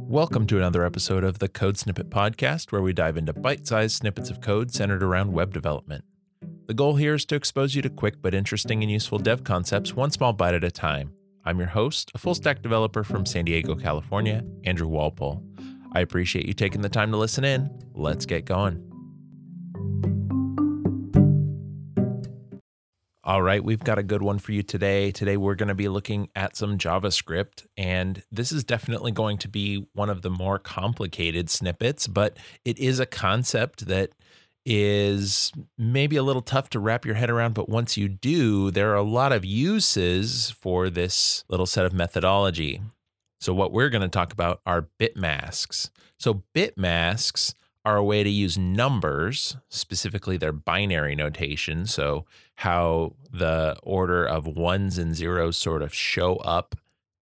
Welcome to another episode of the Code Snippet Podcast, where we dive into bite-sized snippets of code centered around web development. The goal here is to expose you to quick but interesting and useful dev concepts, one small bite at a time. I'm your host, a full-stack developer from San Diego, California, Andrew Walpole. I appreciate you taking the time to listen in. Let's get going. All right, we've got a good one for you today. Today, we're going to be looking at some JavaScript, and this is definitely going to be one of the more complicated snippets, but it is a concept that is maybe a little tough to wrap your head around, but once you do, there are a lot of uses for this little set of methodology. So what we're going to talk about are bit masks. So bit masks are a way to use numbers, specifically their binary notation, so how the order of ones and zeros sort of show up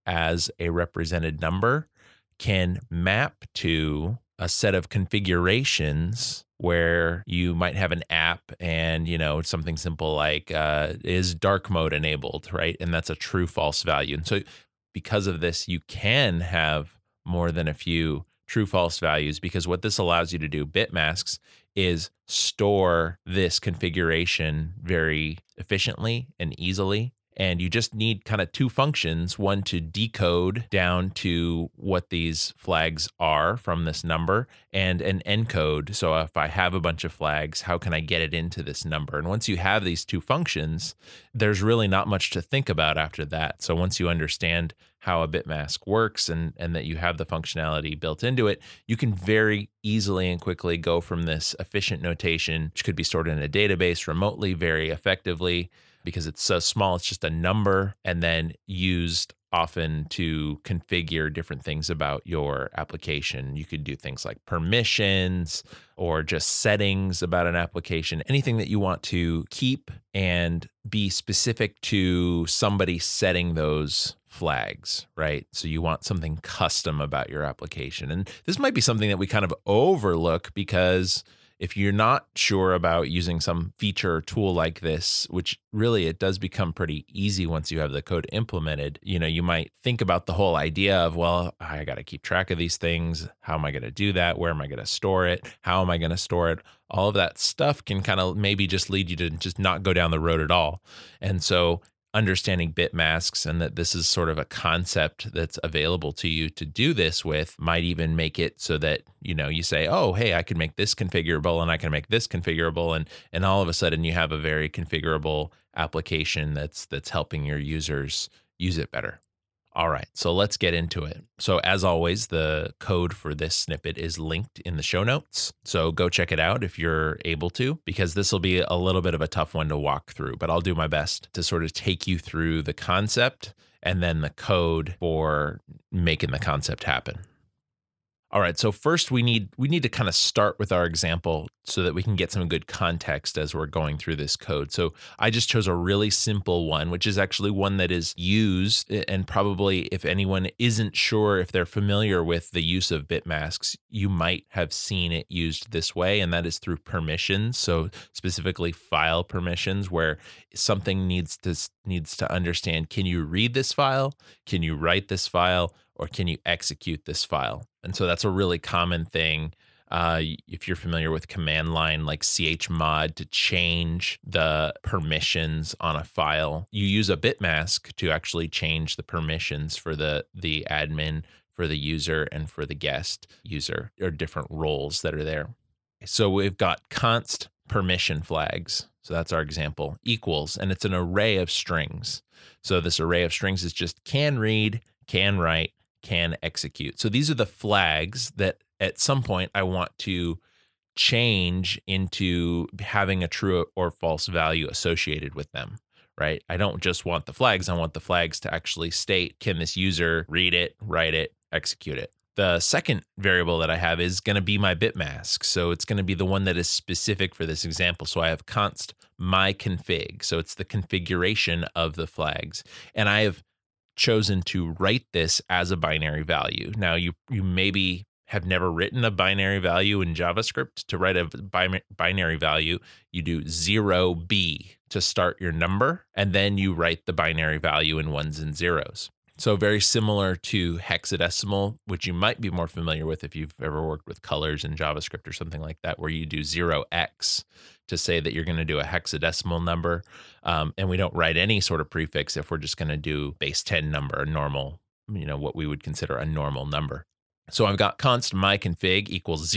as a represented number, can map to a set of configurations where you might have an app and, something simple like is dark mode enabled, right? And that's a true false value. And so because of this, you can have more than a few true false values, because what this allows you to do, bit masks, is store this configuration very efficiently and easily. And you just need kind of two functions, one to decode down to what these flags are from this number, and an encode. So if I have a bunch of flags, how can I get it into this number? And once you have these two functions, there's really not much to think about after that. So once you understand how a bit mask works and that you have the functionality built into it, you can very easily and quickly go from this efficient notation, which could be stored in a database remotely very effectively, because it's so small, it's just a number, and then used often to configure different things about your application. You could do things like permissions or just settings about an application, anything that you want to keep and be specific to somebody setting those flags, right? So you want something custom about your application. And this might be something that we kind of overlook, because if you're not sure about using some feature or tool like this, which really it does become pretty easy once you have the code implemented, you might think about the whole idea of, well, I got to keep track of these things. How am I going to do that? Where am I going to store it? How am I going to store it? All of that stuff can kind of maybe just lead you to just not go down the road at all. And so understanding bit masks and that this is sort of a concept that's available to you to do this with might even make it so that, you say, oh, hey, I can make this configurable and I can make this configurable. And all of a sudden you have a very configurable application that's helping your users use it better. All right, so let's get into it. So as always, the code for this snippet is linked in the show notes. So go check it out if you're able to, because this will be a little bit of a tough one to walk through, but I'll do my best to sort of take you through the concept and then the code for making the concept happen. All right, so first we need to kind of start with our example so that we can get some good context as we're going through this code. So I just chose a really simple one, which is actually one that is used, and probably if anyone isn't sure if they're familiar with the use of bit masks, you might have seen it used this way, and that is through permissions. So specifically file permissions, where something needs to understand, can you read this file? Can you write this file? Or can you execute this file? And so that's a really common thing. If you're familiar with command line like chmod to change the permissions on a file, you use a bit mask to actually change the permissions for the admin, for the user, and for the guest user, or different roles that are there. So we've got const permission flags. So that's our example, equals, and it's an array of strings. So this array of strings is just can read, can write, can execute. So these are the flags that at some point I want to change into having a true or false value associated with them, right? I don't just want the flags. I want the flags to actually state, can this user read it, write it, execute it? The second variable that I have is going to be my bit mask. So it's going to be the one that is specific for this example. So I have const my config. So it's the configuration of the flags. And I have chosen to write this as a binary value. Now, you maybe have never written a binary value in JavaScript. To write a binary value, you do 0b to start your number, and then you write the binary value in ones and zeros. So very similar to hexadecimal, which you might be more familiar with if you've ever worked with colors in JavaScript or something like that, where you do 0x to say that you're going to do a hexadecimal number. And we don't write any sort of prefix if we're just going to do base 10 number, a normal, what we would consider a normal number. So I've got const myconfig equals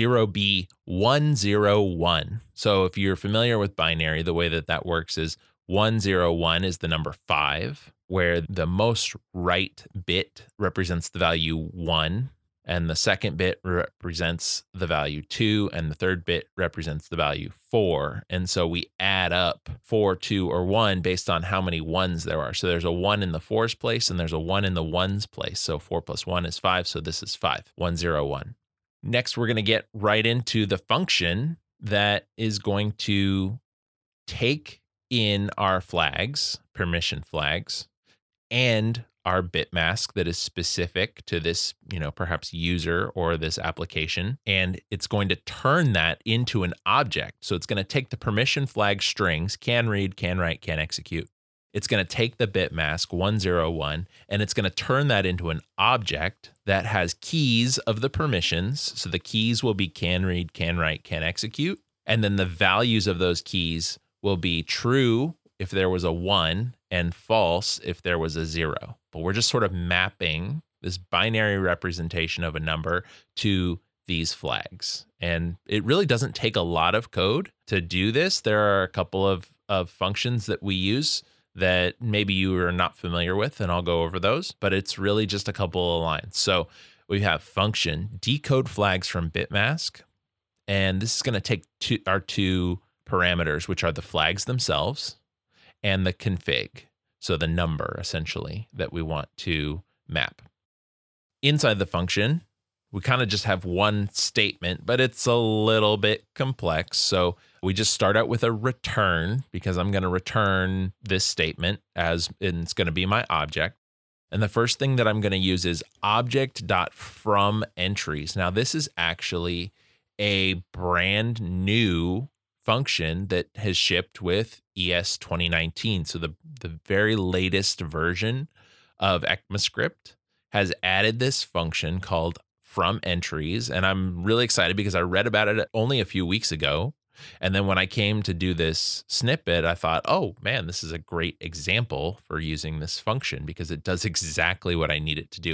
0b101. So if you're familiar with binary, the way that that works is 101 is the number 5, where the most right bit represents the value 1, and the second bit represents the value 2, and the third bit represents the value 4. And so we add up 4, 2, or 1 based on how many ones there are. So there's a 1 in the 4's place, and there's a 1 in the 1's place. So 4 plus 1 is 5, so this is 5, 101. Next, we're going to get right into the function that is going to take in our flags, permission flags, and our bit mask that is specific to this, perhaps user or this application. And it's going to turn that into an object. So it's going to take the permission flag strings, can read, can write, can execute. It's going to take the bit mask 101, and it's going to turn that into an object that has keys of the permissions. So the keys will be can read, can write, can execute. And then the values of those keys will be true if there was a 1 and false if there was a 0. But we're just sort of mapping this binary representation of a number to these flags. And it really doesn't take a lot of code to do this. There are a couple of functions that we use that maybe you are not familiar with, and I'll go over those, but it's really just a couple of lines. So we have function decode flags from bitmask, and this is going to take our two parameters, which are the flags themselves and the config. So the number essentially that we want to map. Inside the function, we kind of just have one statement, but it's a little bit complex. So we just start out with a return because I'm going to return this statement and it's going to be my object. And the first thing that I'm going to use is object.fromEntries. Now this is actually a brand new function that has shipped with ES 2019. So the very latest version of ECMAScript has added this function called fromEntries. And I'm really excited because I read about it only a few weeks ago. And then when I came to do this snippet, I thought, oh man, this is a great example for using this function because it does exactly what I need it to do.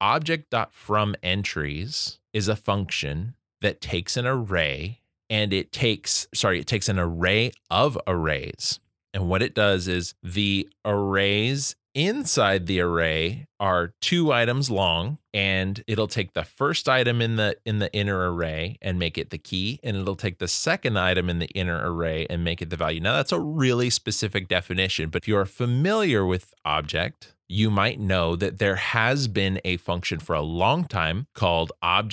Object.fromEntries is a function that takes an array and it takes an array of arrays. And what it does is the arrays inside the array are 2 items long, and it'll take the first item in the inner array and make it the key, and it'll take the second item in the inner array and make it the value. Now that's a really specific definition, but if you're familiar with object, you might know that there has been a function for a long time called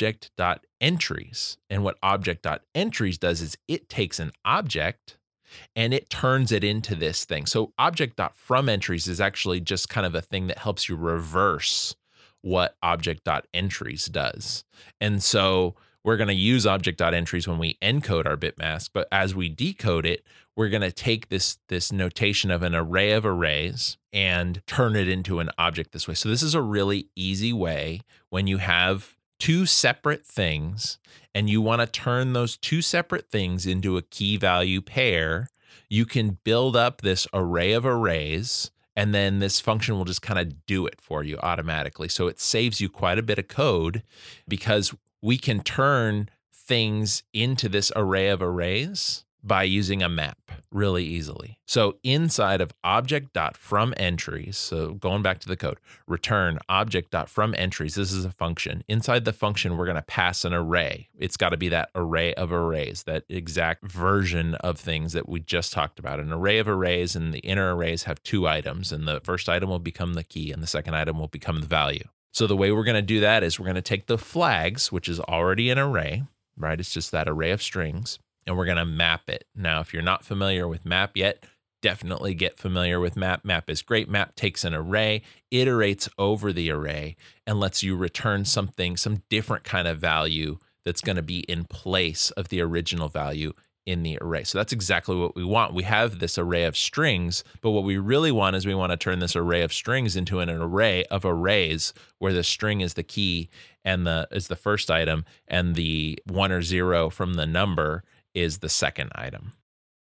object.entries. And what object.entries does is it takes an object and it turns it into this thing. So object.fromEntries is actually just kind of a thing that helps you reverse what object.entries does. And so we're going to use object.entries when we encode our bitmask, but as we decode it, we're going to take this notation of an array of arrays and turn it into an object this way. So this is a really easy way when you have 2 separate things and you want to turn those 2 separate things into a key value pair, you can build up this array of arrays and then this function will just kind of do it for you automatically. So it saves you quite a bit of code because we can turn things into this array of arrays by using a map really easily. So inside of object.fromEntries, so going back to the code, return object.fromEntries. This is a function. Inside the function, we're going to pass an array. It's got to be that array of arrays, that exact version of things that we just talked about. An array of arrays, and the inner arrays have 2 items, and the first item will become the key, and the second item will become the value. So the way we're going to do that is we're going to take the flags, which is already an array, right? It's just that array of strings, and we're going to map it. Now, if you're not familiar with map yet, definitely get familiar with map. Map is great. Map takes an array, iterates over the array, and lets you return something, some different kind of value that's going to be in place of the original value in the array. So that's exactly what we want. We have this array of strings, but what we really want is we want to turn this array of strings into an array of arrays where the string is the key and is the first item, and the 1 or 0 from the number is the second item.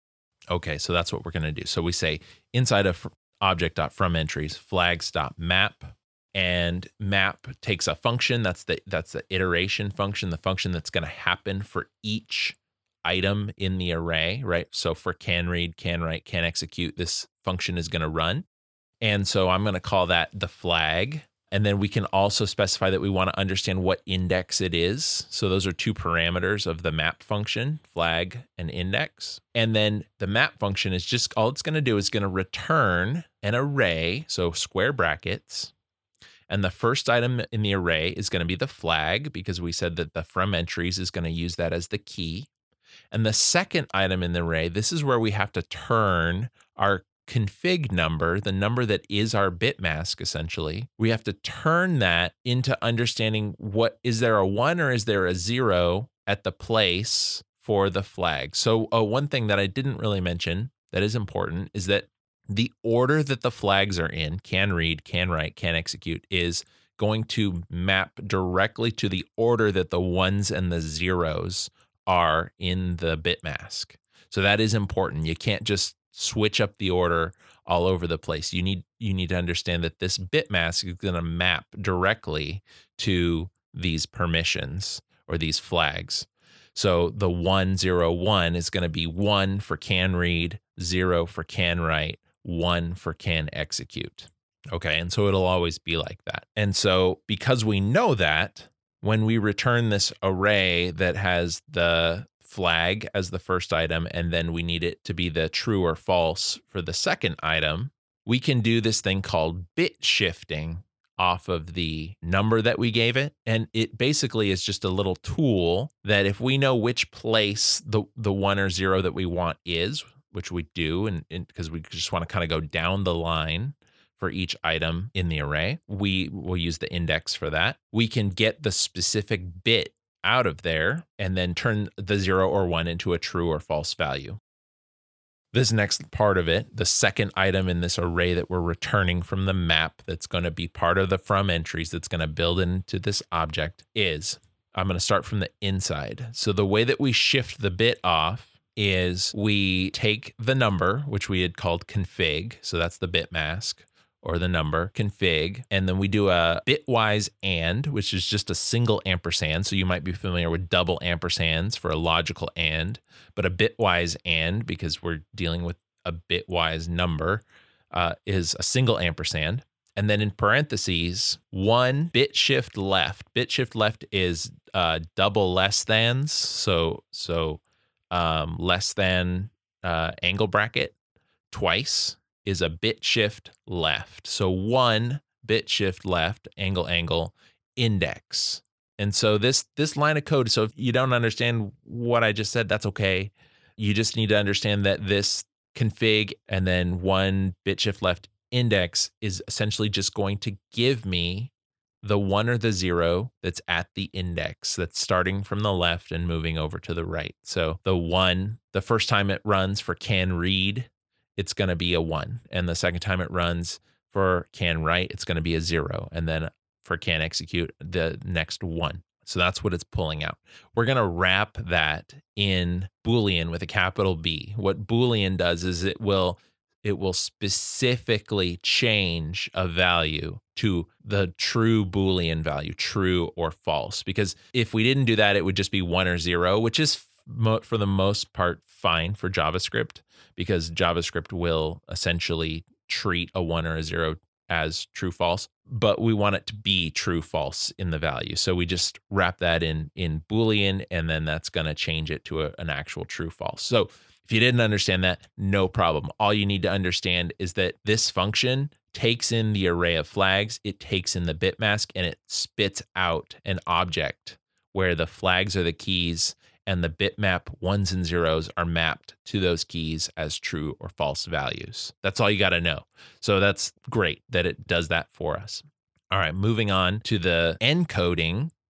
Okay, so that's what we're going to do. So we say inside of object.fromEntries flags.map, and map takes a function. That's the iteration function, the function that's going to happen for each item in the array, right? So for can read, can write, can execute, this function is going to run. And so I'm going to call that the flag. And then we can also specify that we want to understand what index it is. So those are two parameters of the map function, flag and index. And then the map function is just, all it's going to do is going to return an array, so square brackets. And the first item in the array is going to be the flag, because we said that the from entries is going to use that as the key. And the second item in the array, this is where we have to turn our config number, the number that is our bit mask, essentially. We have to turn that into understanding what, is there a 1 or is there a 0 at the place for the flag? So one thing that I didn't really mention that is important is that the order that the flags are in, can read, can write, can execute, is going to map directly to the order that the 1s and the 0s are in the bit mask. So that is important. You can't just switch up the order all over the place. You need to understand that this bit mask is going to map directly to these permissions or these flags. So the 101 is going to be 1 for can read, 0 for can write, 1 for can execute. Okay, and so it'll always be like that. And so because we know that, when we return this array that has the flag as the first item, and then we need it to be the true or false for the second item, we can do this thing called bit shifting off of the number that we gave it. And it basically is just a little tool that if we know which place the 1 or 0 that we want is, which we do, and because we just want to kind of go down the line for each item in the array, we will use the index for that. We can get the specific bit out of there and then turn the 0 or 1 into a true or false value. This next part of it, the second item in this array that we're returning from the map that's going to be part of the from entries that's going to build into this object is, I'm going to start from the inside. So the way that we shift the bit off is we take the number, which we had called config, so that's the bit mask, or the number, config, and then we do a bitwise and, which is just a single ampersand. So you might be familiar with double ampersands for a logical and, but a bitwise and, because we're dealing with a bitwise number, is a single ampersand. And then in parentheses, 1 bit shift left. Bit shift left is double less thans, so less than angle bracket twice is a bit shift left. So 1 bit shift left, angle, index. And so this line of code, so if you don't understand what I just said, that's okay. You just need to understand that this config and then 1 bit shift left index is essentially just going to give me the 1 or the 0 that's at the index, that's starting from the left and moving over to the right. So the 1, the first time it runs for can read, it's going to be a 1. And the second time it runs for can write, it's going to be a 0. And then for can execute, the next 1. So that's what it's pulling out. We're going to wrap that in Boolean with a capital B. What Boolean does is it will specifically change a value to the true Boolean value, true or false. Because if we didn't do that, it would just be 1 or 0, which is for the most part fine for JavaScript, because JavaScript will essentially treat a 1 or a 0 as true false, but we want it to be true false in the value. So we just wrap that in Boolean, and then that's going to change it to an actual true false. So if you didn't understand that, no problem. All you need to understand is that this function takes in the array of flags, it takes in the bit mask, and it spits out an object where the flags are the keys and the bitmap 1s and 0s are mapped to those keys as true or false values. That's all you got to know. So that's great that it does that for us. All right, moving on to the encoding.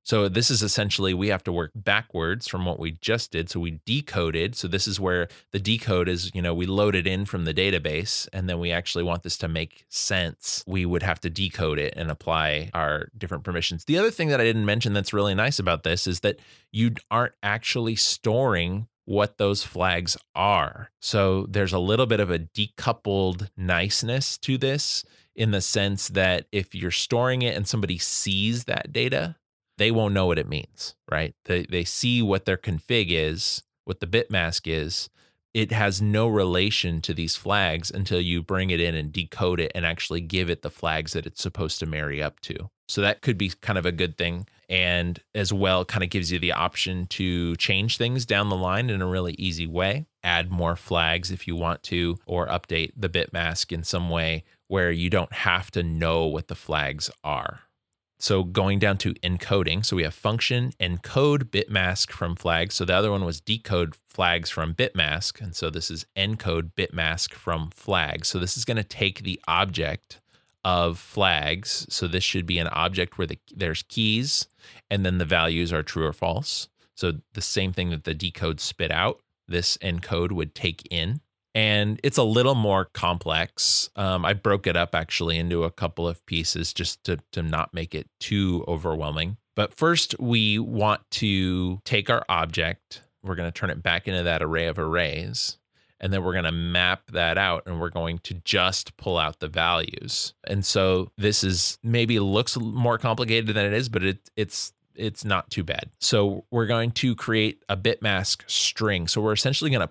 So this is essentially, we have to work backwards from what we just did. So we decoded. So this is where the decode is, we load it in from the database, and then we actually want this to make sense. We would have to decode it and apply our different permissions. The other thing that I didn't mention that's really nice about this is that you aren't actually storing what those flags are. So there's a little bit of a decoupled niceness to this, in the sense that if you're storing it and somebody sees that data, they won't know what it means, right? They see what their config is, what the bit mask is. It has no relation to these flags until you bring it in and decode it and actually give it the flags that it's supposed to marry up to. So that could be kind of a good thing. And as well, kind of gives you the option to change things down the line in a really easy way, add more flags if you want to, or update the bit mask in some way where you don't have to know what the flags are. So going down to encoding, so we have function encode bitmask from flags. So the other one was decode flags from bitmask. And so this is encode bitmask from flags. So this is going to take the object of flags. So this should be an object where there's keys, and then the values are true or false. So the same thing that the decode spit out, this encode would take in. And it's a little more complex. I broke it up actually into a couple of pieces just to not make it too overwhelming. But first, we want to take our object. We're going to turn it back into that array of arrays. And then we're going to map that out, and we're going to just pull out the values. And so this is maybe looks more complicated than it is, but it's not too bad. So we're going to create a bitmask string. So we're essentially going to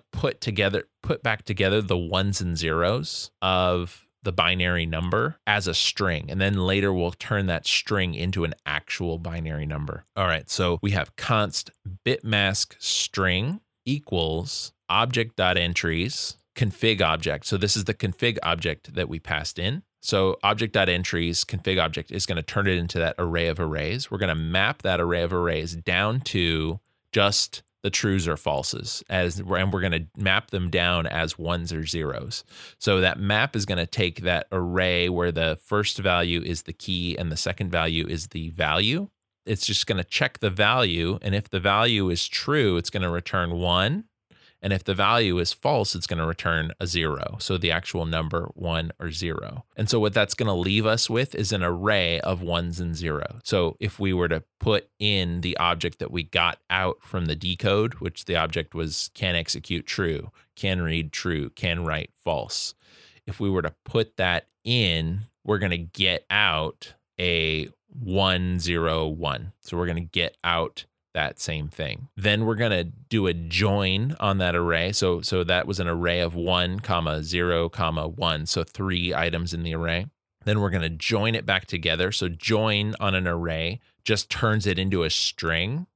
put back together the ones and zeros of the binary number as a string. And then later we'll turn that string into an actual binary number. All right. So we have const bitmask string equals object.entries config object. So this is the config object that we passed in. So object.entries config object is going to turn it into that array of arrays. We're going to map that array of arrays down to just the trues or falses, and we're going to map them down as ones or zeros. So that map is going to take that array where the first value is the key and the second value is the value. It's just going to check the value, and if the value is true, it's going to return 1. And if the value is false, it's going to return a 0. So the actual number 1 or 0. And so what that's going to leave us with is an array of ones and zeros. So if we were to put in the object that we got out from the decode, which the object was can execute true, can read true, can write false. If we were to put that in, we're going to get out a 1, 0, 1. So we're going to get out that same thing. Then we're going to do a join on that array. So that was an array of 1, 0, 1. So 3 items in the array. Then we're going to join it back together. So join on an array just turns it into a string.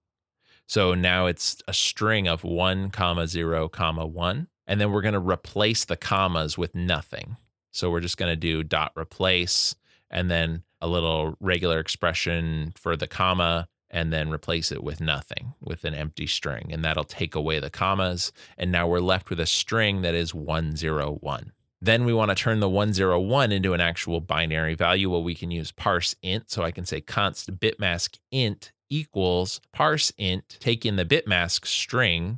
So now it's a string of 1, 0, 1. And then we're going to replace the commas with nothing. So we're just going to do dot replace and then a little regular expression for the comma, and then replace it with nothing, with an empty string. And that'll take away the commas. And now we're left with a string that is 101. Then we want to turn the 101 into an actual binary value. Well, we can use parse int. So I can say const bitmask int equals parse int, take in the bitmask string,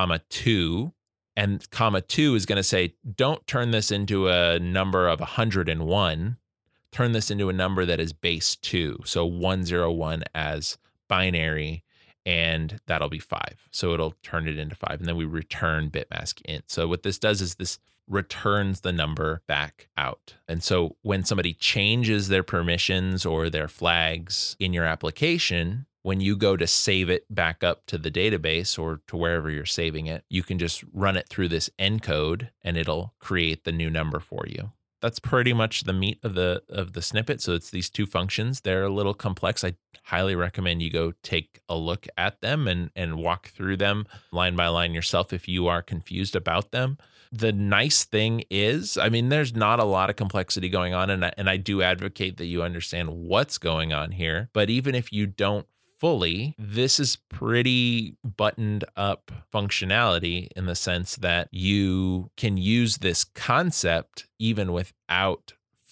2. And 2 is going to say, don't turn this into a number of 101. Turn this into a number that is base 2. So 101 as binary, and that'll be 5. So it'll turn it into 5. And then we return bitmask int. So what this does is this returns the number back out. And so when somebody changes their permissions or their flags in your application, when you go to save it back up to the database or to wherever you're saving it, you can just run it through this encode and it'll create the new number for you. That's pretty much the meat of the snippet. So it's these 2 functions. They're a little complex. I highly recommend you go take a look at them and walk through them line by line yourself if you are confused about them. The nice thing is, I mean, there's not a lot of complexity going on, and I do advocate that you understand what's going on here. But even if you don't fully, this is pretty buttoned up functionality in the sense that you can use this concept even without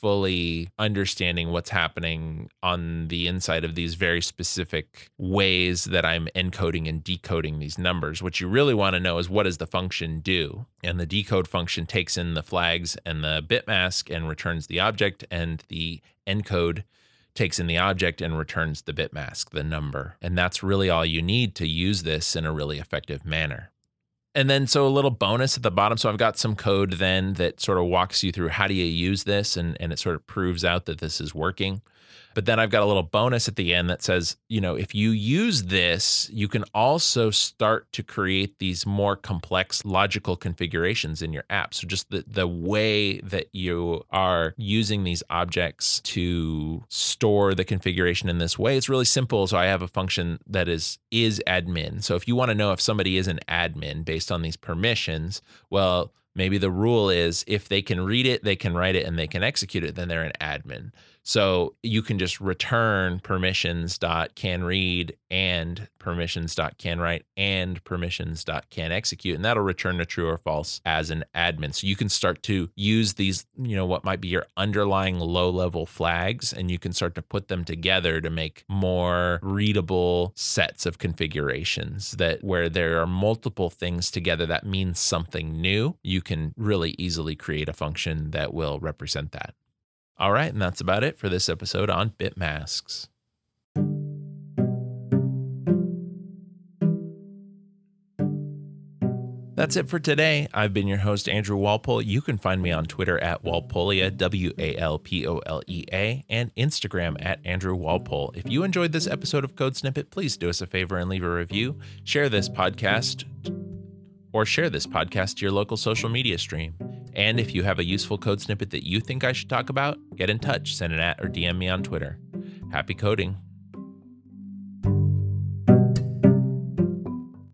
fully understanding what's happening on the inside of these very specific ways that I'm encoding and decoding these numbers. What you really want to know is, what does the function do? And the decode function takes in the flags and the bit mask and returns the object, and the encode takes in the object and returns the bit mask, the number. And that's really all you need to use this in a really effective manner. And then, so a little bonus at the bottom. So I've got some code then that sort of walks you through how do you use this, and it sort of proves out that this is working. But then I've got a little bonus at the end that says, if you use this, you can also start to create these more complex logical configurations in your app. So just the way that you are using these objects to store the configuration in this way, it's really simple. So I have a function that is admin. So if you want to know if somebody is an admin based on these permissions, well, maybe the rule is if they can read it, they can write it, and they can execute it, then they're an admin. So you can just return permissions.canRead and permissions.canWrite and permissions.canExecute, and that'll return a true or false as an admin. So you can start to use these, what might be your underlying low-level flags, and you can start to put them together to make more readable sets of configurations that where there are multiple things together that means something new. You can really easily create a function that will represent that. All right, and that's about it for this episode on bit masks. That's it for today. I've been your host, Andrew Walpole. You can find me on Twitter at Walpolia, WALPOLEA, and Instagram at Andrew Walpole. If you enjoyed this episode of Code Snippet, please do us a favor and leave a review. Share this podcast to your local social media stream. And if you have a useful code snippet that you think I should talk about, get in touch, send an @ or DM me on Twitter. Happy coding.